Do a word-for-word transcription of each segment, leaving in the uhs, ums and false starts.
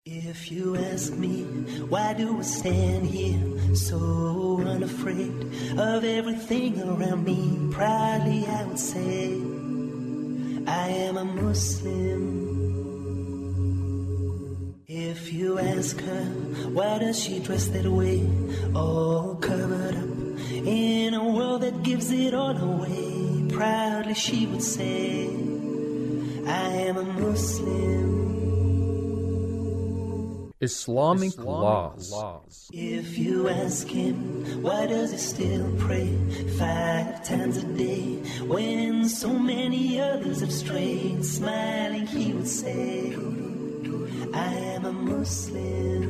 If you ask me, why do I stand here so unafraid of everything around me? Proudly I would say, I am a Muslim. If you ask her, why does she dress that way, all covered up in a world that gives it all away? Proudly she would say, I am a Muslim. Islamic, Islamic laws. laws. If you ask him, why does he still pray five times a day when so many others have strayed? Smiling he would say, I am a Muslim.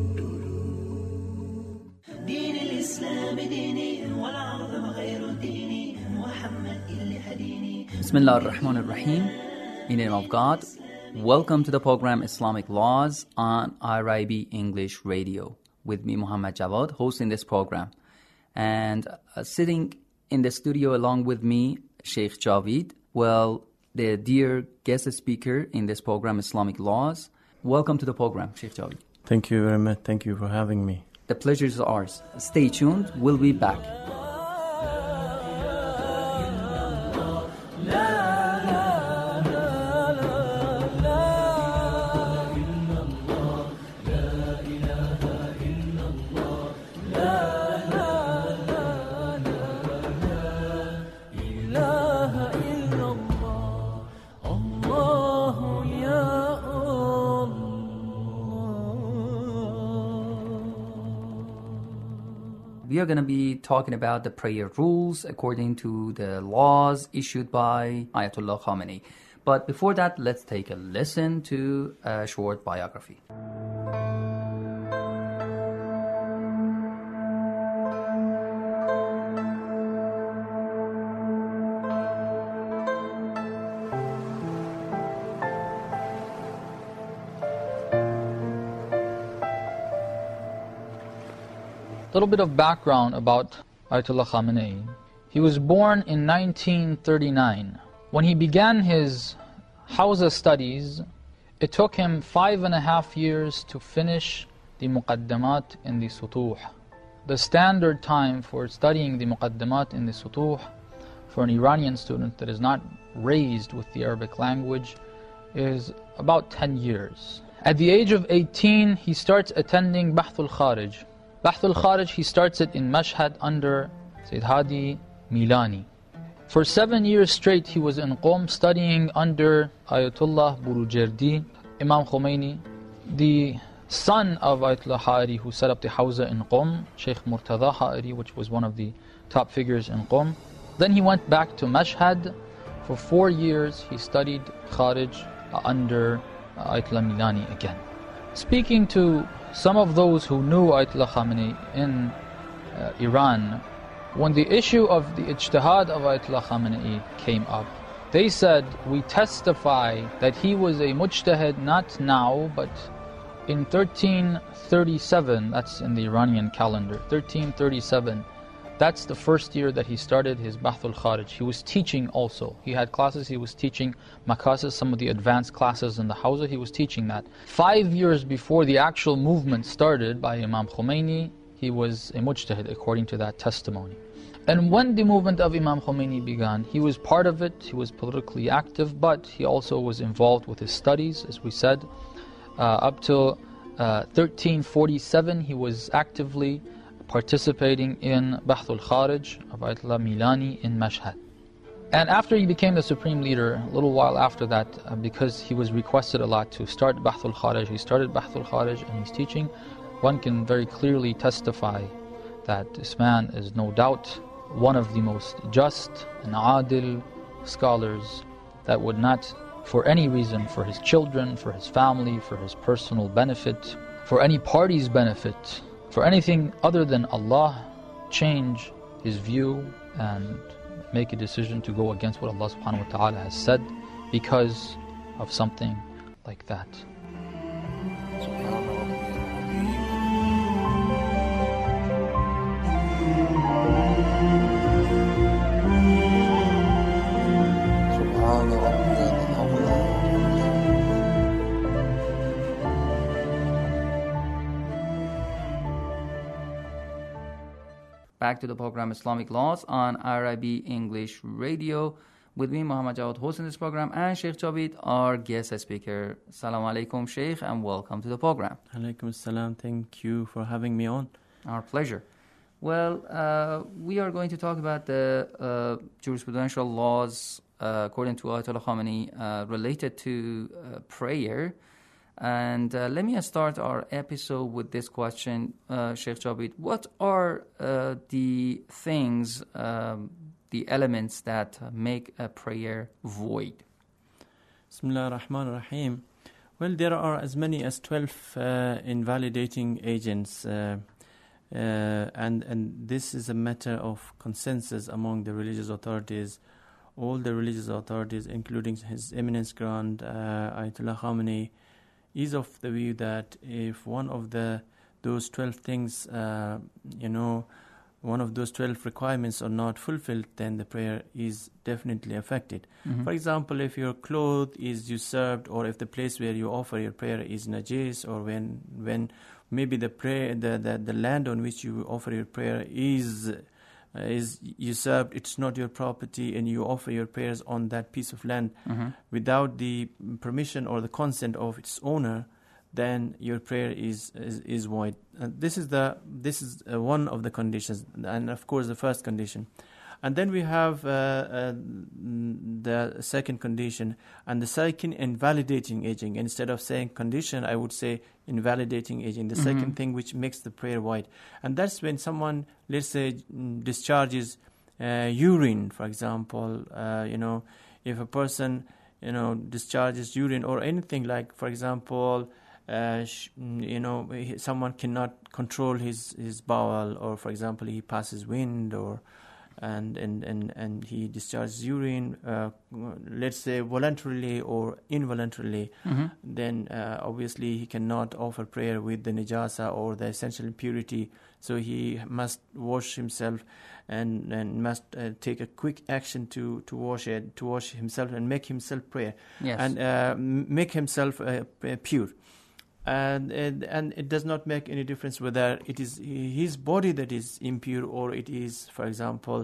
دين الإسلام ديني والعظم غير ديني محمد اللي هديني. Bismillah ar-Rahman ar-Rahim. In the name of God. Welcome to the program Islamic Laws on I R I B English Radio. With me, Muhammad Jawad, hosting this program. And uh, sitting in the studio along with me, Sheikh Javid. Well, the dear guest speaker in this program, Islamic Laws. Welcome to the program, Sheikh Javid. Thank you very much. Thank you for having me. The pleasure is ours. Stay tuned. We'll be back. We are going to be talking about the prayer rules according to the laws issued by Ayatollah Khamenei. But before that, let's take a listen to a short biography. A little bit of background about Ayatollah Khamenei. He was born in nineteen thirty-nine. When he began his Hawza studies, it took him five and a half years to finish the Muqaddamat in the Sutuh. The standard time for studying the Muqaddamat in the Sutuh for an Iranian student that is not raised with the Arabic language is about ten years. At the age of eighteen, he starts attending Bahthul Kharij. Bahthul Kharij, he starts it in Mashhad under Sayyid Hadi Milani. For seven years straight, he was in Qom studying under Ayatollah Burujerdi, Imam Khomeini, the son of Ayatollah Ha'ari who set up the Hawza in Qom, Sheikh Murtada Ha'ari, which was one of the top figures in Qom. Then he went back to Mashhad. For four years, he studied Kharij under Ayatollah Milani again. Speaking to some of those who knew Ayatollah Khamenei in uh, Iran, when the issue of the ijtihad of Ayatollah Khamenei came up, they said, we testify that he was a mujtahid not now, but in thirteen thirty-seven, that's in the Iranian calendar, thirteen thirty-seven, that's the first year that he started his Bahthul Kharij. He was teaching also. He had classes, he was teaching Makasis, some of the advanced classes in the Hawza, he was teaching that. Five years before the actual movement started by Imam Khomeini, he was a mujtahid according to that testimony. And when the movement of Imam Khomeini began, he was part of it, he was politically active, but he also was involved with his studies, as we said. Uh, up till uh, thirteen forty-seven, he was actively participating in Bahthul Kharij of Ayatollah Milani in Mashhad. And after he became the supreme leader, a little while after that, uh, because he was requested a lot to start Bahthul Kharij, he started Bahthul Kharij and he's teaching. One can very clearly testify that this man is no doubt one of the most just and adil scholars that would not, for any reason, for his children, for his family, for his personal benefit, for any party's benefit, for anything other than Allah, change his view and make a decision to go against what Allah subhanahu wa ta'ala has said because of something like that. back to the program Islamic Laws on I R I B English Radio. With me, Muhammad Jawad, hosting this program, and Sheikh Jabid, our guest speaker. Assalamu alaikum, Sheikh, and welcome to the program. Alaikum assalam. Thank you for having me on. Our pleasure. Well, uh, we are going to talk about the uh, jurisprudential laws uh, according to Ayatollah Khamenei uh, related to uh, prayer. And uh, let me start our episode with this question, uh, Sheikh Jabid. What are uh, the things, um, the elements that make a prayer void? Bismillah ar-Rahman ar-Rahim. Well, there are as many as twelve uh, invalidating agents, uh, uh, and, and this is a matter of consensus among the religious authorities. All the religious authorities, including His Eminence Grand uh, Ayatollah Khamenei, is of the view that if one of the those twelve things, uh, you know, one of those twelve requirements are not fulfilled, then the prayer is definitely affected. Mm-hmm. For example, if your cloth is usurped, or if the place where you offer your prayer is najis, or when when maybe the prayer the, the, the land on which you offer your prayer is Uh, is usurped, it's not your property, and you offer your prayers on that piece of land mm-hmm. without the permission or the consent of its owner, then your prayer is is, is void. Uh, this is the this is uh, one of the conditions, and of course the first condition. And then we have uh, uh, the second condition, and the second invalidating agent. Instead of saying condition, I would say invalidating agent, the mm-hmm. second thing which makes the prayer void. And that's when someone, let's say, discharges uh, urine, for example. Uh, you know, if a person, you know, discharges urine or anything like, for example, uh, sh- you know, someone cannot control his, his bowel, or, for example, he passes wind, or And, and, and, and he discharges urine, uh, let's say voluntarily or involuntarily, mm-hmm. then uh, obviously he cannot offer prayer with the najasa or the essential impurity. So he must wash himself and, and must uh, take a quick action to, to wash it, to wash himself and make himself prayer. Yes. And uh, make himself uh, pure. And, and and it does not make any difference whether it is his body that is impure, or it is, for example,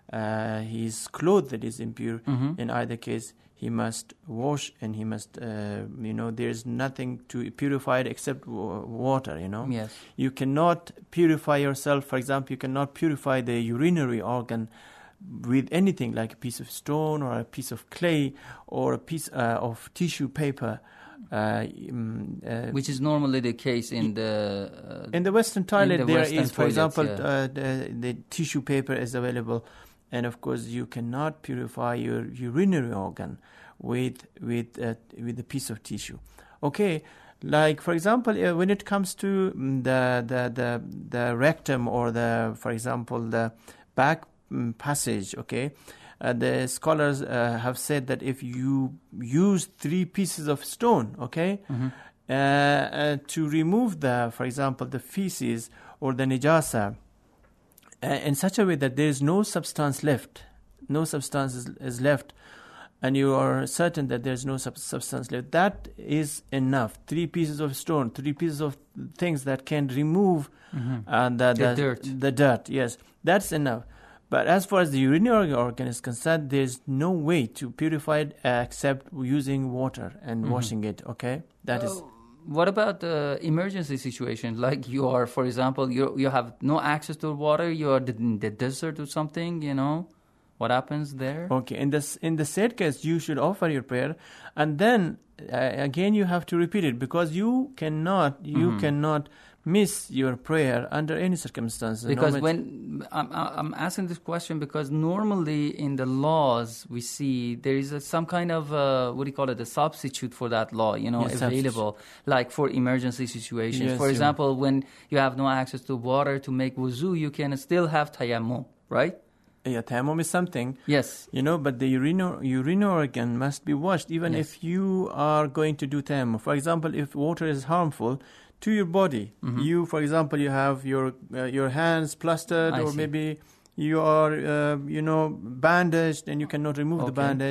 uh, his clothes that is impure. Mm-hmm. In either case, he must wash, and he must, uh, you know, there's nothing to purify it except w- water, you know. Yes. You cannot purify yourself. For example, you cannot purify the urinary organ with anything like a piece of stone or a piece of clay or a piece uh, of tissue paper. Uh, um, uh, Which is normally the case in the uh, in the Western toilet. The there Western is, for toilets, example, yeah. uh, the, the tissue paper is available, and of course you cannot purify your urinary organ with with uh, with a piece of tissue. Okay, like for example, uh, when it comes to the the the the rectum, or the, for example, the back um, passage. Okay. Uh, the scholars uh, have said that if you use three pieces of stone, okay, mm-hmm. uh, uh, to remove the, for example, the feces or the najasa, uh, in such a way that there is no substance left, no substance is, is left, and you are certain that there is no sub- substance left, that is enough. Three pieces of stone, three pieces of things that can remove mm-hmm. uh, the, the, the dirt. The dirt, yes, that's enough. But as far as the urinary organ is concerned, there's no way to purify it uh, except using water and mm-hmm. washing it, okay? That uh, is... What about the emergency situation? Like you are, for example, you you have no access to water, you are in the desert or something, you know? What happens there? Okay, in this in the said case, you should offer your prayer, and then uh, again you have to repeat it, because you cannot, you mm-hmm. cannot... miss your prayer under any circumstances. Because no when I'm, I'm asking this question because normally in the laws we see there is a, some kind of uh, what do you call it, a substitute for that law, you know, yes, available, substitute. Like for emergency situations. Yes, for example, yeah. when you have no access to water to make wuzu, you can still have tayammum, right? Yeah, tayammum is something. Yes. You know, but the urinary urinary organ must be washed even yes. if you are going to do tayammum. For example, if water is harmful to your body, mm-hmm. you, for example, you have your uh, your hands plastered, I or see. maybe you are, uh, you know, bandaged and you cannot remove okay. the bandage,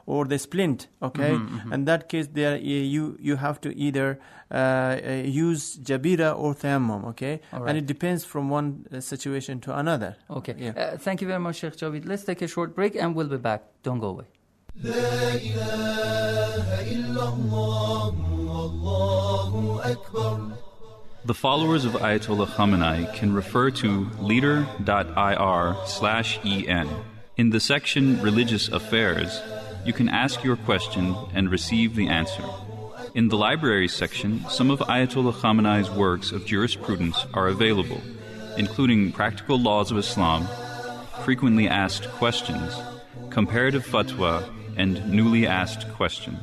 or the splint, okay? Mm-hmm, mm-hmm. In that case, there you you have to either uh, uh, use jabira or tayammum, okay? All right. And it depends from one uh, situation to another. Okay. Yeah. Uh, thank you very much, Sheikh Javid. Let's take a short break and we'll be back. Don't go away. لا إله إلا الله والله أكبر. The followers of Ayatollah Khamenei can refer to leader.ir slash en. In the section Religious Affairs, you can ask your question and receive the answer. In the Libraries section, some of Ayatollah Khamenei's works of jurisprudence are available, including Practical Laws of Islam, Frequently Asked Questions, Comparative Fatwa, and Newly Asked Questions.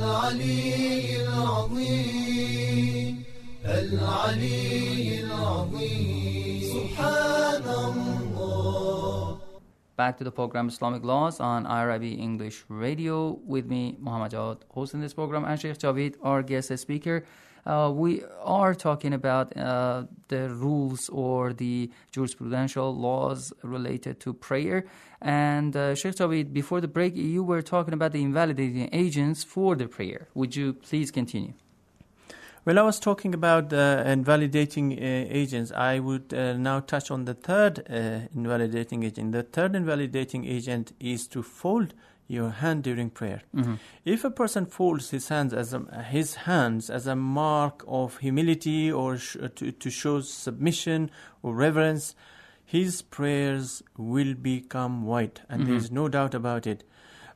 Back to the program Islamic Laws on I R I B English Radio with me, Muhammad Jawad, hosting this program, and Sheikh Javid, our guest speaker. Uh, we are talking about uh, the rules or the jurisprudential laws related to prayer. And uh, Sheikh Javid, before the break, you were talking about the invalidating agents for the prayer. Would you please continue? Well, I was talking about uh, invalidating uh, agents. I would uh, now touch on the third uh, invalidating agent. The third invalidating agent is to fold your hand during prayer. Mm-hmm. If a person folds his hands as a, his hands as a mark of humility or sh- to, to show submission or reverence, his prayers will become void, and mm-hmm. there is no doubt about it.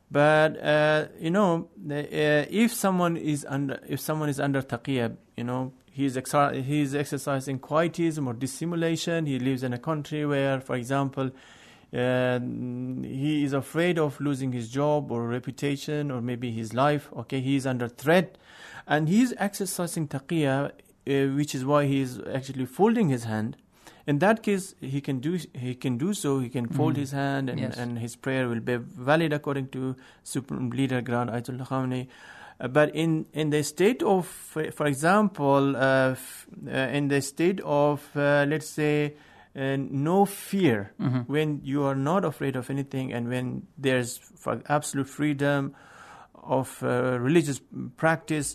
But uh, you know, uh, if someone is under, if someone is under taqiyya, you know, he is exer- he is exercising quietism or dissimulation. He lives in a country where, for example, uh, he is afraid of losing his job or reputation or maybe his life. Okay, he is under threat, and he is exercising taqiyya, uh, which is why he is actually folding his hand. In that case, he can do he can do so. He can fold mm. his hand, and, yes. and his prayer will be valid according to Supreme Leader Grand Ayatollah Khamenei. Uh, but in, in the state of, for example, uh, f- uh, in the state of uh, let's say uh, no fear, mm-hmm. when you are not afraid of anything, and when there's for absolute freedom of uh, religious practice,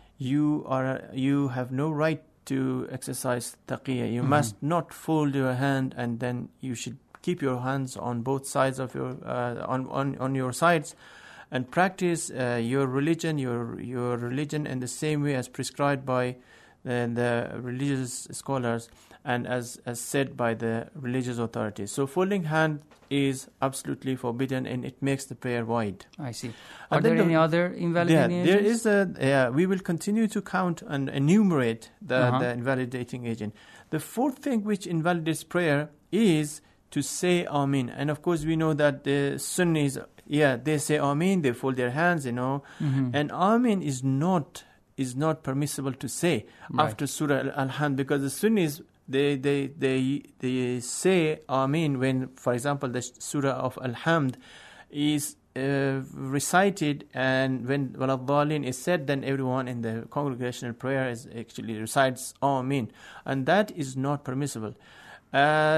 you are you have no right to exercise taqiyya. You mm-hmm. must not fold your hand, and then you should keep your hands on both sides of your uh, on, on on your sides, and practice uh, your religion, your your religion in the same way as prescribed by the, the religious scholars and as as said by the religious authorities. So folding hand is absolutely forbidden, and it makes the prayer void. I see. Are And there then any the- other invalidating Yeah, there agents? is a. Yeah, we will continue to count and enumerate the, Uh-huh. the invalidating agent. The fourth thing which invalidates prayer is to say Amin. And of course, we know that the Sunnis, yeah, they say Amin, they fold their hands, you know, Mhm. and Amin is not is not permissible to say Right. after Surah Al-Hamd, because the Sunnis, they they they they say Amin when, for example, the Surah of Al-Hamd is uh, recited, and when Waladhalin is said, then everyone in the congregational prayer is actually recites Amin, and that is not permissible. Uh,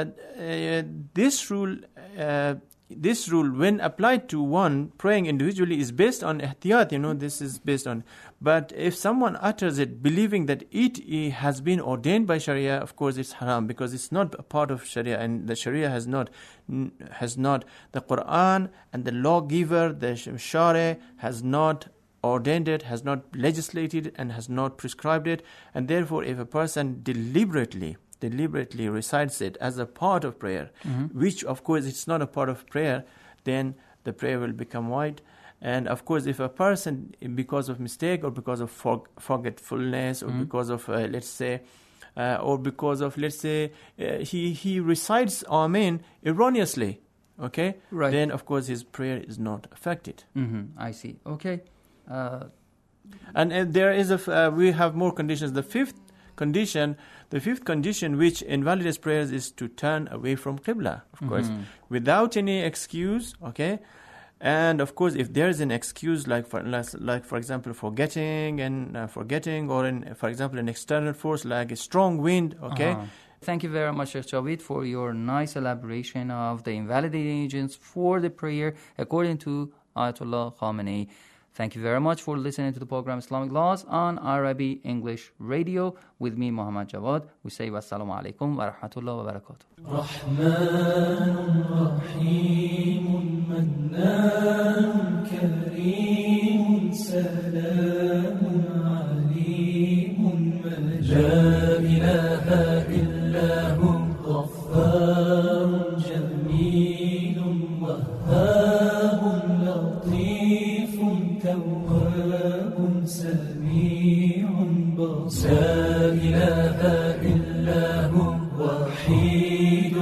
uh, this rule, uh, this rule, when applied to one praying individually, is based on ihtiyat. You know, this is based on. But if someone utters it believing that it eh, has been ordained by Sharia, of course it's haram, because it's not a part of Sharia, and the Sharia has not, n- has not the Quran and the lawgiver, the Shari, has not ordained it, has not legislated, and has not prescribed it, and therefore, if a person deliberately deliberately recites it as a part of prayer, Mm-hmm. which of course it's not a part of prayer, then the prayer will become void. And of course, if a person, because of mistake or because of for- forgetfulness or Mhm. because of, uh, let's say, uh, or because of, let's say, uh, he, he recites Amen erroneously, okay? Right. Then, of course, his prayer is not affected. Mm-hmm. I see. Okay. Uh, And uh, there is a, f- uh, we have more conditions. The fifth condition, the fifth condition which invalidates prayers is to turn away from Qibla, of course, Mhm. without any excuse, okay? And of course, if there is an excuse, like for like for example, forgetting and uh, forgetting, or in, for example, an external force like a strong wind, okay? Uh-huh. Thank you very much, Sheikh Javid, for your nice elaboration of the invalidating agents for the prayer according to Ayatollah Khamenei. Thank you very much for listening to the program Islamic Laws on I R I B English Radio with me, Muhammad Jawad. We say wassalamu alaikum wa rahmatullah wa barakatuh. Rahmanun Rahimun Mannanun Kareemun Salamun Aleemun La ilaha illa hu Ghaffarun Jameelun Wahhabun Lateefun تواب سميع بصير لا إله إلا هو وحيد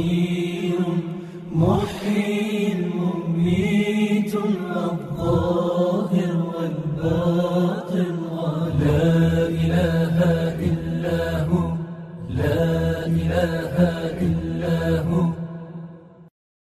قدير محيي مميت الأبصار